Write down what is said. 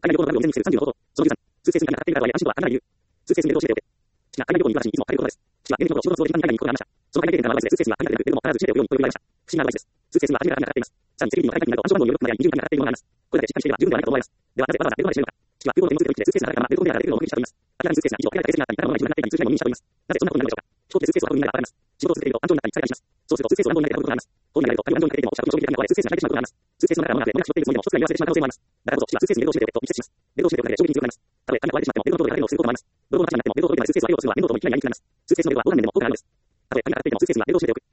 海外旅行の旅を未然に防ぐ30の方法。その13、通制数に当たっているからとはいえ安心とは限らない理由。通制数に目を通しておけ。父が海外旅行に行く私にいつも語ることです。父は年齢の仕事の都合で時間以外に行くことがありました。その海外経験からのアドバイスで通制数には限られるけれども必ずしめておくようにと言われました。不思議なアドバイスです。通制数には初めから当たっています。さらにセキュリティの海外になると暗証番号によることまであり20人に当たっているものがあります。これだけしっかりしていれば十分ではないかと思われます。ではなぜわざわざベルトまでしているのか。父は空港の手荷物で通制数が高いままベルトコンベヤーができるのを目撃したと言います。明らかに通制数が以上、明らかに成績があったり、他のものが一部になっていたり、通じないものにしたと言います。なぜそんなことになるのでしょうか。飛行機で通制数を運ぶになれば現れます。仕事を続けていると暗証になったり、再開します。そうすると通制数を暗号になって運ぶことがあります。こういう流れると、あるいは暗証になっていても、お近くの衝撃的な壊れ、通制数が開いてしまうことがあります。通制数の中から物が漏れなく絞っているつもりでも、一つが見忘れてしまう可能性もあります。だからこそ、父は通制数にベルトを締めておけと密接します。ベルトを締めておくだけで衝撃に強くなります。たとえ紙が壊れてしまっても、ベルトの動で流れるのをすることもあります。泥棒の話になっても、ベルトを解いてまで通制数を上げようとするのは面倒ともいきなりやりにくくなります。通制数のベルトはどんなにでも多くなるのです。たとえ紙が当たっていても、通制数にはベルトを締めておく。